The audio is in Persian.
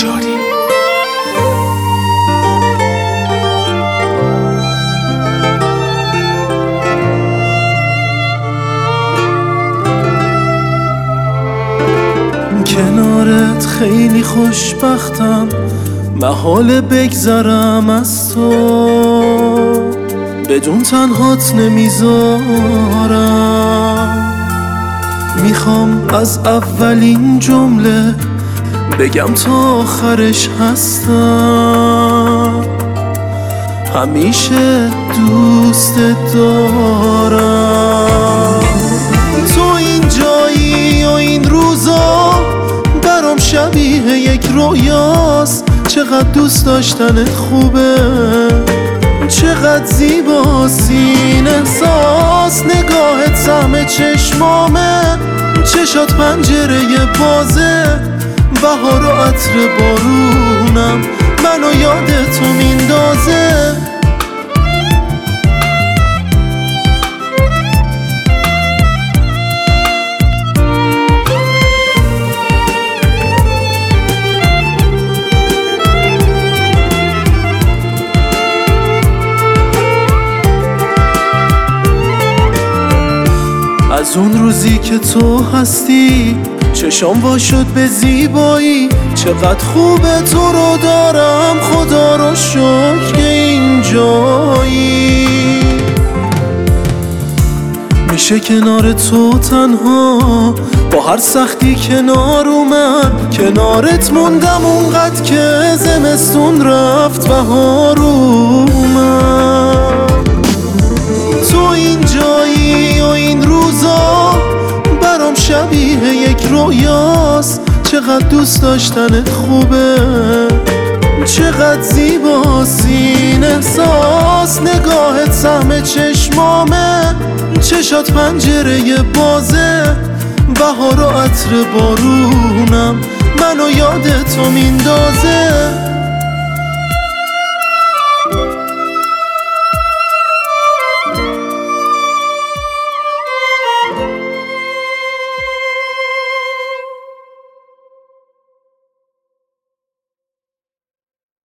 نجاری. کنارت خیلی خوشبختم، محاله بگذرم از تو، بدون تنهات نمیذارم. میخوام از اولین جمله بگم تا آخرش هستم، همیشه دوست دارم. تو این جایی و این روزا برام شبیه یک رویاست. چقدر دوست داشتنت خوبه، چقدر زیباست این احساس. نگاهت سهم چشمامه، چشات پنجره بازه، بهار و عطر بارونم منو یادتو میندازه. از اون روزی که تو هستی چشام وا شد به زیبایی. چقدر خوبه تو رو دارم، خدا رو شکر که اینجایی. میشه کنار تو تنها با هر سختی کنار اومد. کنارت موندم اونقدر که زمستون رفت بهار اومد. تو اینجایی و این روزا برام شبیه یک رویاست. چقدر دوست داشتنت خوبه، چقدر زیباست این احساس. نگاهت سهم چشمامه، چشات پنجره بازه، بهار و عطر بارونم منو یادتو میندازه.